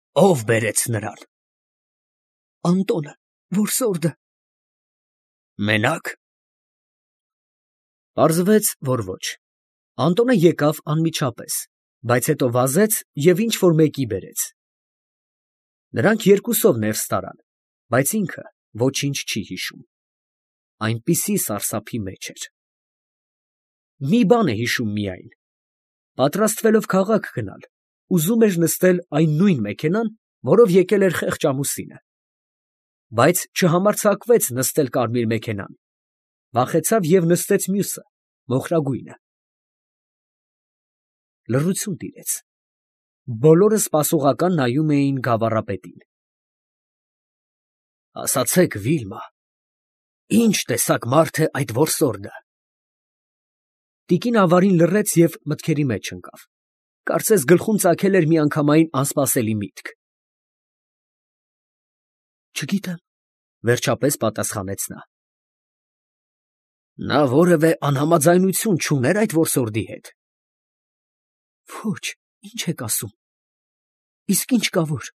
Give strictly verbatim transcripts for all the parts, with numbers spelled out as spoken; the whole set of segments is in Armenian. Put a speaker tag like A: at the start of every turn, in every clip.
A: Ո՞վ բերեց նրան։
B: Անտոնը, որսորդը։
A: Մենա՞կ։
B: Պարզվեց, որ ոչ։ Անտոնը եկավ անմիջապես, բայց հետո վազեց և ինչ֊որ մեկի բերեց։ Նրանք երկուսով ներս տարան, բայց ինքը ոչինչ չի հիշում, այնպիսի սարսափի մեջ էր։ Մի բան է հիշում միայն. պատրաստվելով քաղաք գնալ, ուզում էր նստել այն նույն մեքենան, որով եկել էր խեղճ ամուսինը, բայց չհամարձակվեց նստել կարմիր մեքենան, վախեցավ և նստեց մյուսը, մոխրագույնը։ Լռություն տիրեց։ Բոլորը սպասողական նայում էին գավառապետին։
A: Ասացեք, Վիլմա, ի՞նչ տեսակ մարդ է այդ որսորդը։
B: Տիկին ավարին լռեց և մտքերի մեջ ընկավ. կարծես գլխում ծագել էր միանգամայն անսպասելի միտք։ Չգիտեմ, վերջապես պատասխանեց նա։
A: Նա որևէ անհամաձայնություն չուներ այդ որսորդի հետ։
B: Ոչ, ի՞նչ եք ասում։ Իսկ ի՞նչ կա որ։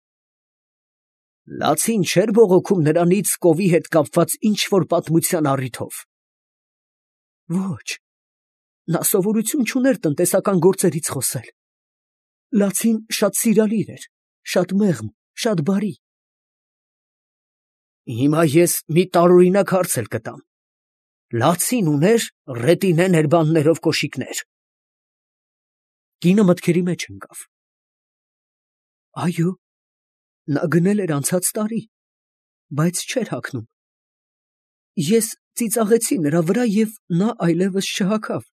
A: Լացին չէր բողոքում նրանից կովի հետ կապված ինչ֊որ պատմության առիթով։
B: Ոչ, նա սովորություն չուներ տնտեսական գործերից խոսել։ Լացին շատ սիրալիր էր, շատ մեղմ, շատ բարի։
A: Հիմա ես մի տարօրինակ հարց էլ կտամ. Լացին ուներ ռետինե ներբաններով կոշիկնե՞ր։
B: Կինը մտքերի մեջ ընկավ։ Այո, նա գնել էր անցած տարի, բայց չէր հագնում։ Ես ծիծաղեցի նրա վրա և նա այլևս չհագավ։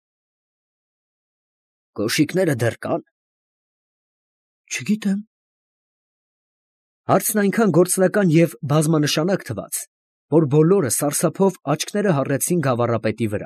A: Կոշիկները դեռ կա՞ն։
B: Չգիտեմ։ Հարցն այնքան գործնական և բազմանշանակ թվաց, որ բոլորը սարսափով աչքները հառեցին գավառապետի վրա։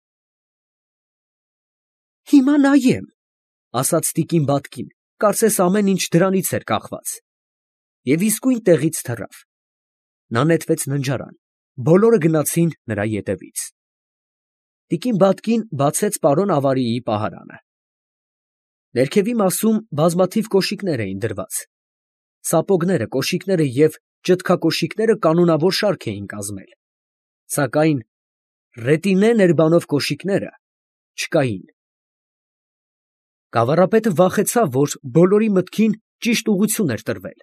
B: Հիմա նայեմ, ասաց տիկին Բատկին, կարծես ամեն ինչ դրանից էր կախված, և իսկույն տեղից թռավ։ Նա նետվեց ննջարան, բոլորը գնացին նրա ետևից։ Տիկին Բատկին բացեց պարոն Ավարիի պահարանը։ Ներքևի մասում բազմաթիվ կոշիկներ էին դրված։ Սապոգները, կոշիկները և ճտկակոշիկները կանոնավոր շարք էին կազմել, սակայն ռետինե ներբանով կոշիկները չկային։ Գավառապետը վախեցավ, որ բոլորի մտքին ճիշտ ուղղություն էր տրվել։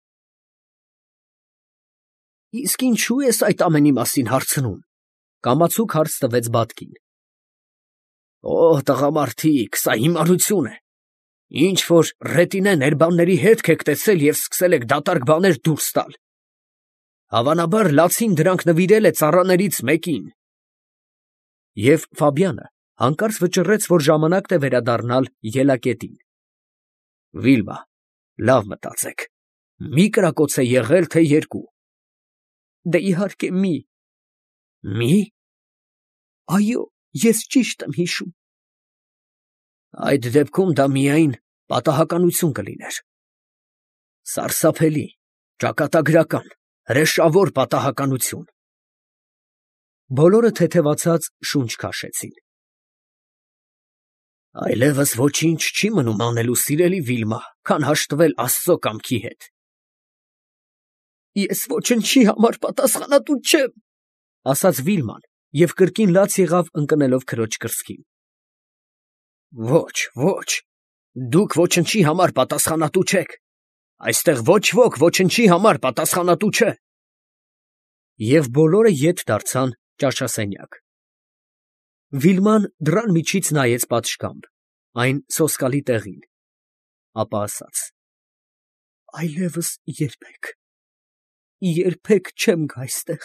A: Իսկ ինչո՞ւ ես այդ ամենի մասին հարցնում, կամացուկ հարց տվեց Բատկին։ Օ, տղամարդիկ, սա հիմարություն է։ Ինչ որ ռետինե ներբանների հետք եք տեսել և սկսել եք դատարկ բաներ դուրս տալ։ Հավանաբար լացին դրանք նվիրել է ծառաներից մեկին։
B: Եվ Ֆաբյանը հանկարծ վճռեց, որ ժամանակն է վերադառնալ ելակետին։
A: Վիլմա, լավ մտածեք, մի կրակոց է եղել, թե երկու։
B: Դե իհարկե մի։
A: Մի։
B: Այո, ես ճիշտ եմ հիշում։
A: Այդ դեպքում դա միայն պատահականություն կլիներ։ Սարսափելի, ճակատագրական, հրեշավոր պատահականություն։
B: Բոլորը թեթևացած շունչ քաշեցին։
A: Այլևս ոչինչ չի մնում անելու, սիրելի Վիլմա, քան հաշտվել Աստծո կամքի հետ։
B: Ես ոչնչի համար պատասխանատու չեմ, ասաց Վիլման և կրկին լաց եղավ ընկնելով քրոջ կրծքին։
A: Ոչ, ոչ, դուք ոչնչի համար պատասխանատու չեք։ Այստեղ ոչ ոք ոչնչի համար պատասխանատու չէ։
B: Եվ բոլորը ետ դարձան ճաշասենյակ։ Վիլման դռան միջից նայեց պատշգամբ, այն սոսկալի տեղին, ապա ասաց. Այլևս երբեք, երբեք չեմ գա այստեղ։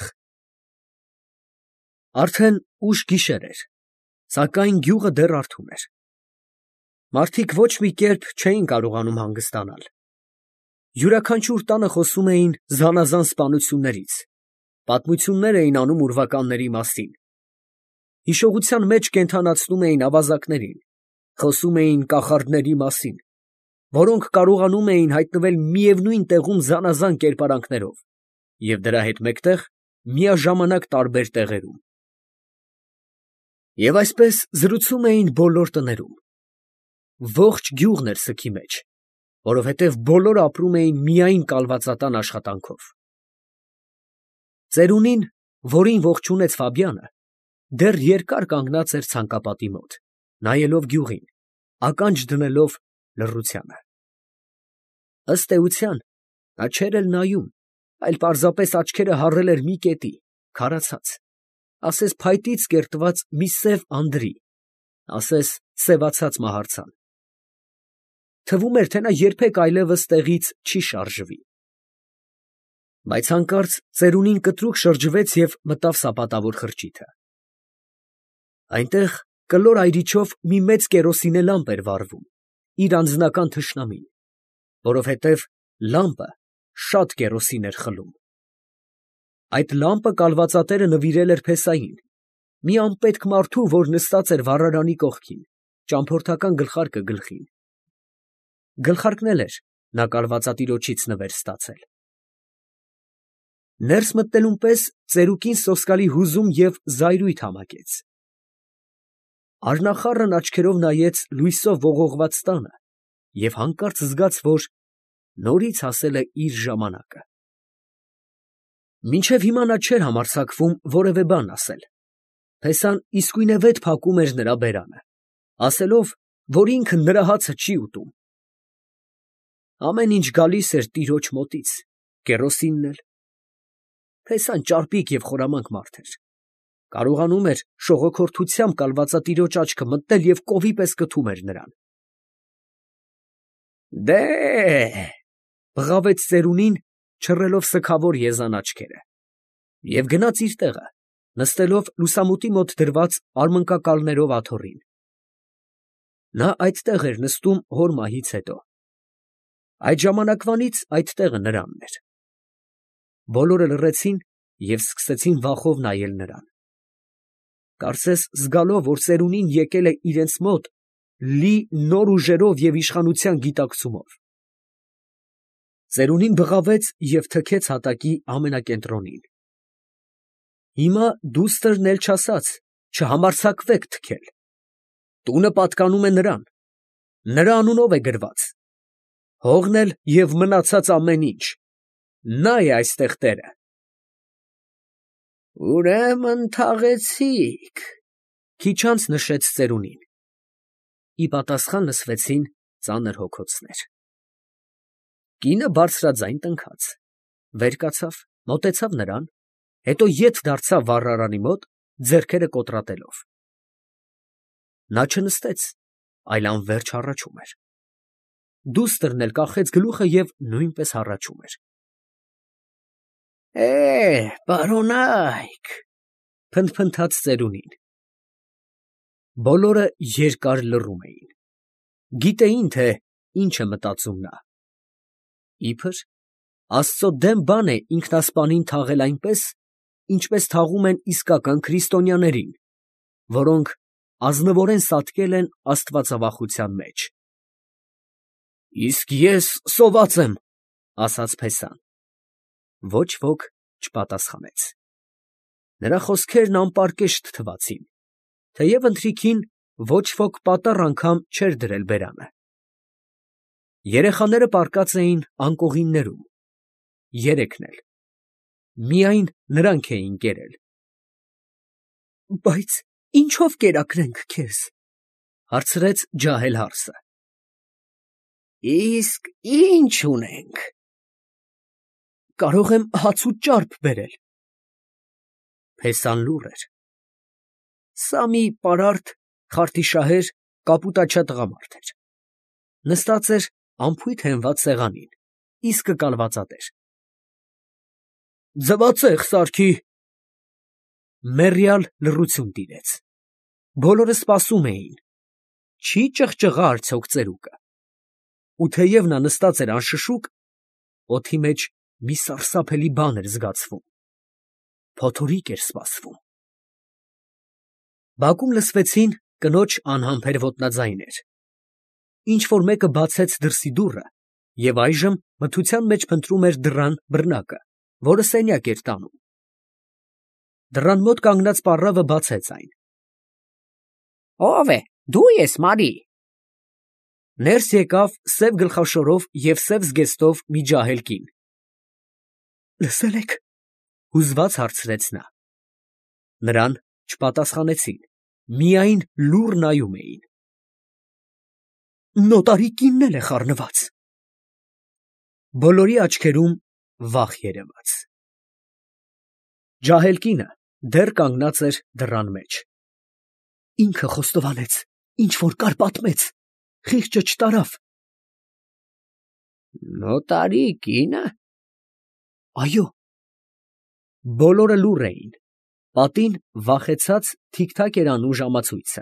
B: Արդեն ուշ գիշեր էր, սակայն գյուղը դեռ արթուն էր։ Մարդիկ ոչ մի կերպ չէին կարողանում հանգստանալ։ Յուրաքանչյուր տանը խոսում էին զանազան սպանություններից, պատմություններ էին անում ուրվականների մասին, հիշողության մեջ կենդանացնում էին ավազակներին, խոսում էին կախարդների մասին, որոնք կարողանում էին հայտնվել միևնույն տեղում զանազան կերպարանքներով և դրա հետ մեկտեղ միաժամանակ տարբեր տեղերում։ Եվ այսպես զրուցում էին բոլոր տներում։ Ողջ գյուղն էր սգի մեջ, որովհետև բոլորը ապրում էին միայն կալվածատան աշխատանքով։ Ծերունին, որին ողջունեց Ֆաբյանը, դեռ երկար կանգնած էր ցանկապատի մոտ, նայելով գյուղին, ականջ դնելով լռությանը։ Ըստ էության, նա չէր էլ նայում, այլ պարզապես աչքերը հառել էր մի կետի, քարացած, ասես փայտից կերտված մի սև անդրի, ասես սևացած մահարձան։ Թվում էր, թե նա երբեք այլևս տեղից չի շարժվի։ Բայց հանկարծ ծերունին կտրուկ շրջվեց և մտավ սապատավոր խրճիթը։ Այնտեղ կլոր այրիչով մի մեծ կերոսինե լամպ էր վառվում, իր անձնական թշնամին, որովհետև լամպը շատ կերոսին էր խլում։ Այդ լամպը կալվածատերը նվիրել էր փեսային, մի անպետք մարդու, որ նստած էր վառարանի կողքին, ճամփորդական գլխարկը գլխին։ Գլխարկն էլ էր նա կալվածատիրոջից նվեր ստացել։ Ներս մտնելուն պես ծերուկին սոսկալի հուզում և զայրույթ համակեց։ Առնախառն աչքերով նայեց լույսով ողողված տանը և հանկարծ զգաց, որ նորից հասել է իր ժամանակը։ Մինչև հիմա նա չէր համարձակվում որևէ բան ասել։ Փեսան իսկույնևեթ փակում էր նրա բերանը, ասելով, որ ինքը նրա հացը չի ուտում։ Ամեն ինչ գալիս էր տիրոջ մոտից, կերոսինն էլ։ Փեսան ճարպիկ և խորամանկ մարդ էր, կարողանում էր շողոքորթությամբ կալվածատիրոջ աչքը մտնել և կովի պես կթում էր նրան։ Դե՛հ, բղավեց ծերունին, չռելով սգավոր եզան աչքերը, և գնաց իր տեղը, նստելով լուսամուտի մոտ դրված արմնկակալներով աթոռին։ Նա այդտեղ էր նստում հոր մահից հետո։ Այդ ժամանակվանից այդ տեղը նրանն էր։ Բոլորը լռեցին և սկսեցին վախով նայել նրան, կարծես զգալով, որ ծերունին եկել է իրենց մոտ լի նոր ուժերով և իշխանության գիտակցումով։ Ծերունին բղավեց և թքեց հատակի ամենակենտրոնին։ Հիմա դուստրն էլ չասած, չհամարձակվեք թքել։ Տունը պատկանում է նրան, նրա անունով է գրված, հողն էլ և մնացած ամեն ինչ, նա է այստեղ տերը։ Ուրեմն թաղեցի՞ք, քիչ անց նշեց ծերունին։ Ի պատասխան լսվեցին ծանր հոգոցներ։ Կինը բարձրաձայն տնքաց, վեր կացավ, մոտեցավ նրան, հետո ետ դարձավ վառարանի մոտ, ձեռքերը կոտրատելով։ Նա չնստեց, այլ անվերջ հառաչում էր։ Դուստրն էլ կախեց գլուխը և նույնպես հառաչում էր։ Է, պարոնա՛յք, փնթփնթաց ծերունին։ Բոլորը երկար լռում էին։ Գիտեին, թե ինչ է մտածում նա։ Իբր Աստծո դեմ բան է ինքնասպանին թաղել այնպես, ինչպես թաղում են իսկական քրիստոնյաներին, որոնք ազնվորեն սատկել են աստվածավախության մեջ։ Իսկ ես սոված եմ, ասաց փեսան։ Ոչ ոք չպատասխանեց։ Նրա խոսքերն անպարկեշտ թվացին, թեև ընթրիքին ոչ ոք պատառ անգամ չէր դրել բերանը։ Երեխաները պառկած էին անկողիններում, երեքն էլ, միայն նրանք էին կերել։ Բայց ինչո՞վ կերակրենք քեզ, հարցրեց ջահել հարսը։ Իսկ ի՞նչ ունենք։ Կարող եմ հաց ու ճարպ բերել։ Փեսան լուռ էր։ Սա մի պարարտ, խարթիշահեր, կապուտաչյա տղամարդ էր։ Նստած էր անփույթ հենված սեղանին, իսկը կալվածատեր։ Ձվածեղ սարքի։ Մեռյալ լռություն տիրեց։ Բոլորը սպասում էին, չի ճղճղա արդյոք ծերուկը։ Ու թեև նա նստած էր անշշուկ, օդի մեջ մի սարսափելի բան էր զգացվում, փոթորիկ էր սպասվում։ Բակում լսվեցին կնոջ անհամբեր ոտնաձայներ։ Ինչ֊որ մեկը բացեց դրսի դուռը և այժմ մթության մեջ փնտրում էր դռան բռնակը, որը սենյակ էր տանում։ Դռան մոտ կանգնած պառավը բացեց այն։ Ո՞վ է, դու ես, Մարի։ Ներս եկավ սև գլխաշորով և սև զգեստով մի ջահել կին։ Լսել եք, հուզված հարցրեց նա։ Նրան չպատասխանեցին, միայն լուռ նայում էին։ Նոտարի կինն էլ է խառնված։ Բոլորի աչքերում վախ երևաց։ Ջահել կինը դեռ կանգնած էր դռան մեջ։ Ինքը խոստովանեց, ինչ որ կար պատմեց, խիղճը չտարավ։
A: Նոտարի կինը։
B: Այո։ Բոլորը լուռ էին, պատին վախեցած թիքթակ էր անում ժամացույցը։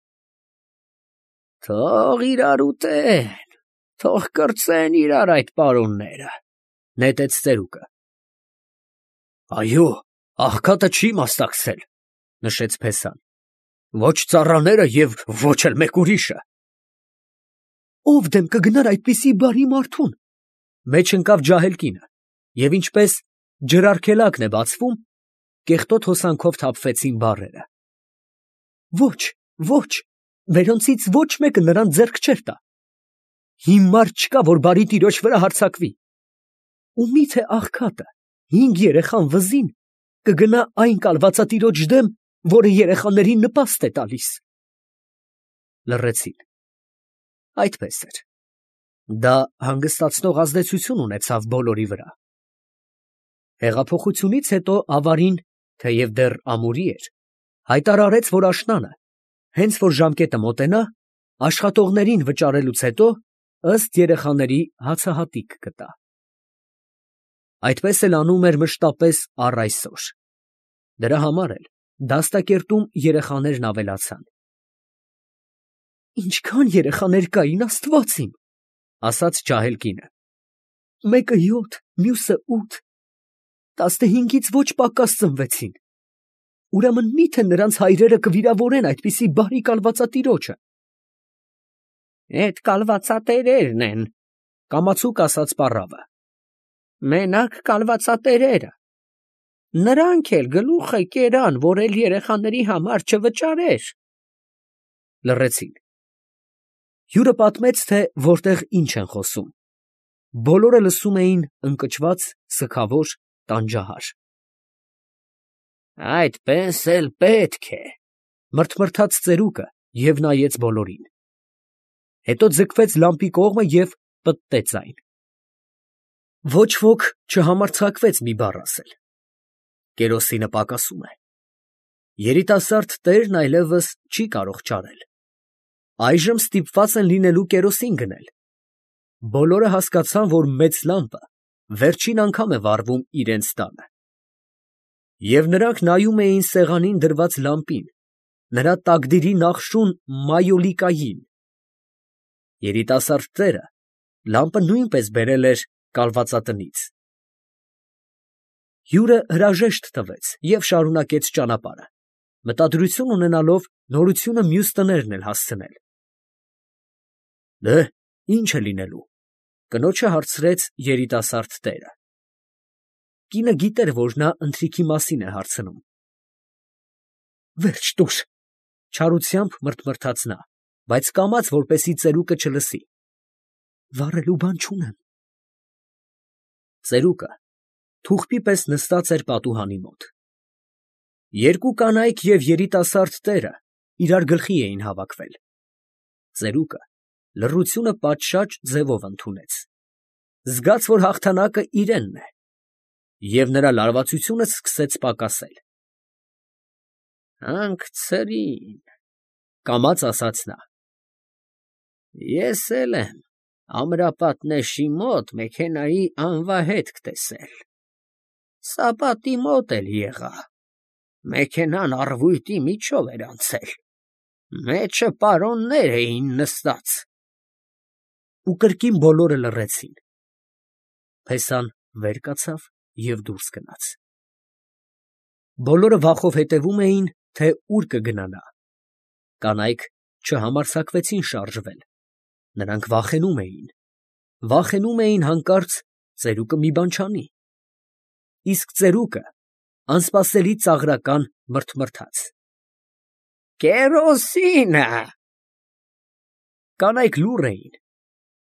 A: Թող իրար ուտեն, թող կրծեն իրար այդ պարոնները,
B: նետեց ծերուկը։ Այո, աղքատը չի մասնակցել, նշեց Փեսան, ոչ ծառաները և ոչ էլ մեկ ուրիշը։ Ով դեմ կգնար այդպիսի բարի մարդուն, մեջ ընկավ ջահել կինը, և ինչպես ջրարգելակն է բացվում, կեղտոտ հոսանքով թափվեցին բառերը։ Ոչ, ոչ, մերոնցից ոչ մեկը նրան ձեռք չէր տա։ Հիմար չկա, որ բարի տիրոջ վրա հարձակվի։ Ու միթե աղքատը, հինգ երեխան վզին, կգնա այն կալվածատիրոջ դեմ, որը երեխաներին նպաստ է տալիս։ Լռեցին։ Այդպես էր։ Դա հանգստացնող ազդեցություն ունեցավ բոլորի վրա։ Հեղափոխությունից հետո ավարին, թեև դեռ ամուրի էր, հայտարարեց, որ աշնանը, հենց որ ժամկետը մոտենա, աշխատողներին վճարելուց հետո ըստ երեխաների հացահատիկ կտա։ Այդպես էլ անում էր մշտապես առ այսօր։ Դրա համար էլ դաստակերտում երեխաներն ավելացան։ Ինչքան երեխաներ կային, Աստված իմ, ասաց ջահել կինը։ Մեկը յոթ, մյուսը ութ, տասնհինգից ոչ պակաս ծնվեցին։ Ուրեմն մի՞թե նրանց հայրերը կվիրավորեն այդպիսի բարի կալվածատիրոջը։
A: Էդ կալվածատերերն են,
B: կամացուկ ասաց պառավը։
A: Մենակ կալվածատերերը։ Նրանք էլ գլուխը կերան, որ էլ երեխաների համար չվճարեր։
B: Լռեցին։ Հյուրը պատմեց, թե որտեղ ինչ են խոսում։ Բոլորը լսում էին ընկճված, սգավոր, տանջահար։
A: Այդպես էլ պետք է,
B: մրթմրթաց ծերուկը և նայեց բոլորին։ Հետո ձգվեց լամպի կողմը և պտտեց այն։ Ոչ ոք չհամարձակվեց մի բառ ասել։ Կերոսինը պակասում է։ Երիտասարդ տերն այլևս չի կարող ճարել։ Այժմ ստիպված են լինելու կերոսին գնել։ Բոլորը հասկացան, որ մեծ լամպը վերջին անգամ է վառվում իրենց տանը։ Եվ նրանք նայում էին սեղանին դրված լամպին, նրա տակդիրի նախշուն մայոլիկային։ Երիտասարդ տերը լամպը նույնպես բերել էր կալվածատնից։ Հյուրը հրաժեշտ տվեց և շարունակեց ճանապարհը, մտադրություն ունենալով նորությունը մյուս տներն էլ հասցնել։ Դե, ի՞նչ է լինելու, կնոջը հարցրեց երիտասարդ տերը։ Կինը գիտեր, որ նա ընթրիքի մասին է հարցնում։ Վերջ տուր, չարությամբ մրթմրթաց նա, բայց կամաց, որպեսզի ծերուկը չլսի։ Վառելու բան չունեմ։ Ծերուկը թուղթի պես նստած էր պատուհանի մոտ։ Երկու կանայք և երիտասարդ տերը իրար գլխի էին հավաքվել։ Ծերուկը լռությունը պատշաճ ձևով ընդունեց։ Զգաց, որ հաղթանակը իրենն է, և նրա լարվածությունը սկսեց պակասել։
A: Հանգցրին,
B: կամաց ասաց նա։
A: Ես էլ եմ Ամրապատնեշի մոտ մեքենայի անվահետք տեսել։ Սապատի մոտ էլ եղա։ Մեքենան առվույտի միջով էր անցել։ Մեջը պարոններ էին նստած։
B: Ու կրկին բոլորը լռեցին։ Փեսան վեր կացավ և դուրս գնաց։ Բոլորը վախով հետևում էին, թե ուր կգնա նա։ Կանայք չհամարձակվեցին շարժվել։ Նրանք վախենում էին։ Վախենում էին հանկարծ ծերուկը մի բան չանի։ Իսկ ծերուկը անսպասելի ծաղրական մրթմրթաց։
A: Կերոսինը։
B: Կանայք լուռ էին,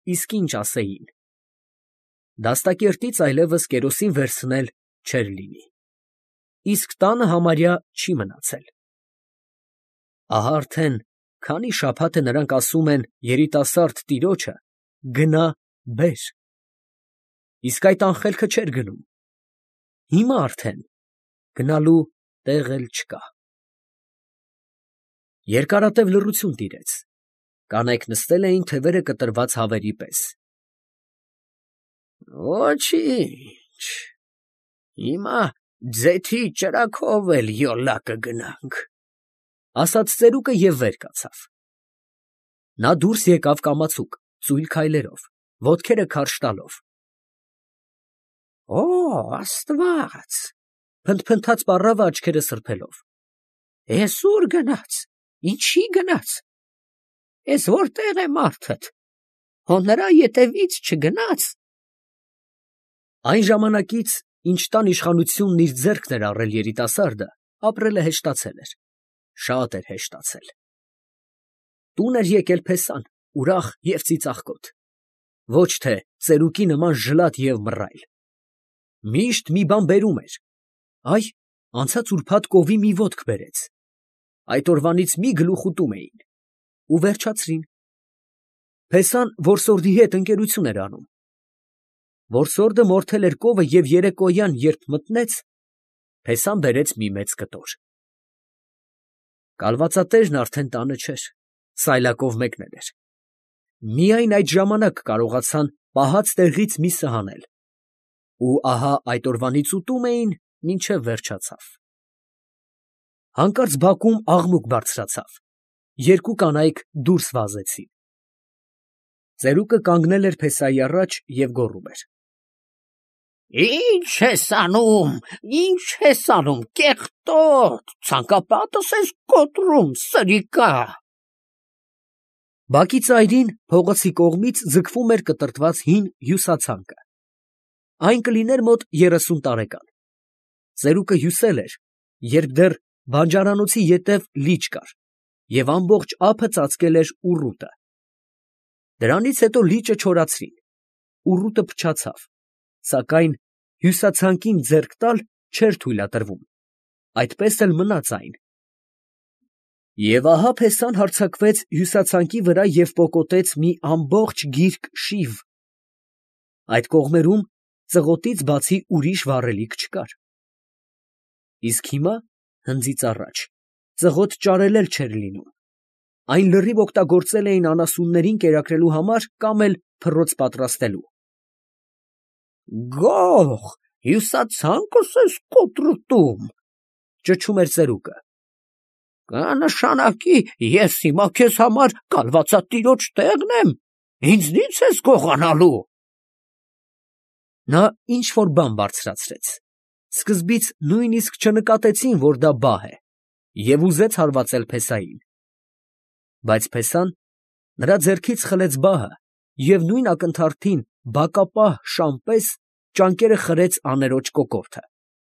B: իսկ ինչ ասեին։ Դաստակերտից այլևս կերոսին վերցնել չէր լինի, իսկ տանը համարյա չի մնացել։ Ահա արդեն քանի շաբաթ է նրանք ասում են երիտասարդ տիրոջը գնա բեր, իսկ այդ անխելքը չէր գնում։ Հիմա արդեն գնալու տեղ էլ չկա։ Երկարատև լռություն տիրեց, կանայք նստել էին թևերը կտրված հավերի պես։ Ոչինչ, հիմա ձեթի ճրագով էլ յոլա կգնանք, ասաց ծերուկը և վեր կացավ։ Նա դուրս եկավ կամացուկ, ծույլ քայլերով, ոտքերը քարշ տալով։ Օ, Աստված, փնթփնթաց պառավը աչքերը սրբելով։ Էս ուր գնաց, ինչի գնաց, էս որտեղ է մարդդ, հո նրա ետևից չգնաց։ Այն ժամանակից, ինչ տան իշխանությունն իր ձեռքն էր առել երիտասարդը, ապրելը հեշտացել էր, շատ էր հեշտացել։ Տուն էր եկել փեսան, ուրախ և ծիծաղկոտ, ոչ թե ծերուկի նման ժլատ և մռայլ։ Միշտ մի բան բերում էր, այ, անցած ուրբաթ կովի մի ոտք բերեց, այդ օրվանից մի գլուխ ուտում էին, ու վերջացրին։ Փեսան որսորդի հետ ընկերություն էր անում։ Որսորդը մորթել էր կովը և երեկոյան, երբ մտնեց, փեսան բերեց մի մեծ կտոր։ Կալվածատերն արդեն տանը չէր, սայլակով մեկնել էր։ Միայն այդ ժամանակ կարողացան պահած տեղից միսը հանել, ու ահա այդ օրվանից ուտում էին, մինչև վերջացավ։ Հանկարծ բակում աղմուկ բարձրացավ, երկու կանայք դուրս վազեցին։ Ծերուկը կանգնել էր փեսայի առաջ և գոռում էր. Ի՞նչ ես անում, ի՞նչ ես անում, կեղտոտ, ցանկապատս ես կոտրում, սրիկա։ Բակի ծայրին փողոցի կողմից ձգվում էր կտրտված հին հյուսացանկը։ Այն կլիներ մոտ երեսուն տարեկան։ Ծերուկը հյուսել էր, երբ դեռ բանջարանոցի ետև լիճ կար, և ամբողջ ափը ծածկել էր ուռուտը։ Դրանից հետո լիճը չորացրին, ուռուտը փչացավ, սակայն հյուսացանկին ձեռք տալ չէր թույլատրվում, այդպես էլ մնաց այն։ Եվ ահա փեսան հարձակվեց հյուսացանկի վրա և պոկոտեց մի ամբողջ գիրք շիվ։ Այդ կողմերում ծղոտից բացի ուրիշ վառելիք չկար։ Իսկ հիմա, հնձից առաջ, ծղոտ ճարել էլ չէր լինում, այն լրիվ օգտագործել էին անասուններին կերակրելու համար կամ էլ փռոց պատրաստելու։ Գող, հյուսացանկս ես կոտրտում, ճչում էր ծերուկը։ Կնշանակի ես հիմա քեզ համար կալվածատիրոջ տեղն եմ, ինձնից ես գողանալու։ Նա ինչ֊որ բան բարձրացրեց, սկզբից նույնիսկ չնկատեցին, որ դա բահ է, և ուզեց հարվածել փեսային։ Բայց փեսան նրա ձեռքից խլեց բահը և նույն ակնթարթին բակապահ շան պես ճանկերը խրեց աներոջ կոկորդը։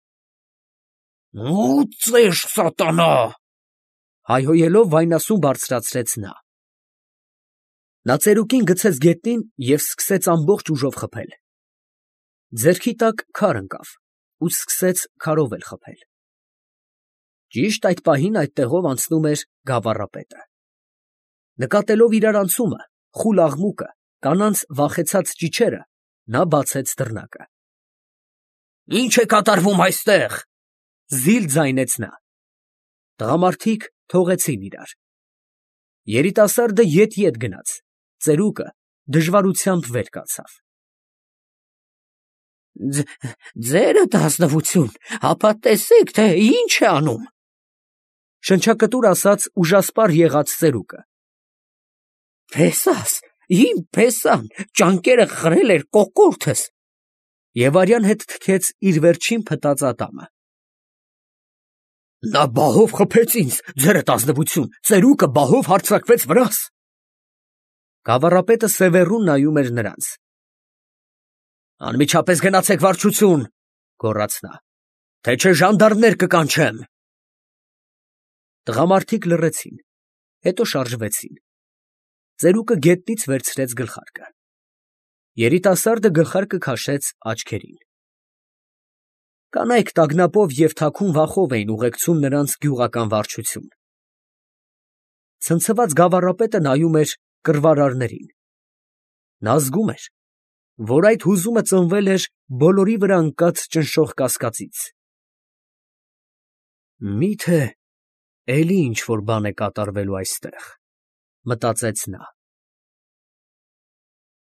B: Ուծեր սատանա, հայհոյելով վայնասուն բարձրացրեց նա։ Նա ծերուկին գցեց գետնին և սկսեց ամբողջ ուժով խփել։ Ձեռքի տակ քար ընկավ ու սկսեց քարով էլ խփել։ Ճիշտ այդ պահին այդտեղով անցնում էր գավառապետը։ Նկատելով իրար անցումը, խուլ աղմուկը, կանանց վախեցած ճիչերը, նա բացեց դռնակը։ Ի՞նչ է կատարվում այստեղ, զիլ ձայնեց նա։ Տղամարդիկ թողեցին իրար։ Երիտասարդը ետ֊ետ գնաց, ծերուկը դժվարությամբ վեր կացավ։ Ձերդ ազնվություն, հապա տեսեք, թե ինչ է անում, շնչակտուր ասաց ուժասպառ եղած ծերուկը։ Փեսաս, իմ փեսան, ճանկերը խրել էր կոկորդս, և արյան հետ թքեց իր վերջին փտած ատամը։ Նա բահով խփեց ինձ, ձերդ ազնվություն, ծերուկը բահով հարձակվեց վրաս։ Գավառապետը սևեռուն նայում էր նրանց։ Անմիջապես գնացեք վարչություն, գոռաց նա, թե չէ ժանդարմներ կկանչեմ։ Տղամարդիկ լռեցին, հետո շարժվեցին։ Ծերուկը գետնից վերցրեց գլխարկը։ Երիտասարդը գլխարկը քաշեց աչքերին։ Կանայք տագնապով և թաքուն վախով էին ուղեկցում նրանց գյուղական վարչություն։ Ցնցված գավառապետը նայում էր կռվարարներին։ Նա զգում էր, որ այդ հուզումը ծնվել էր բոլորի վրա ընկած ճնշող կասկածից։ «Մի՞թե էլի ինչ֊որ բան է կատարվելու այստեղ», ֊ մտածեց նա։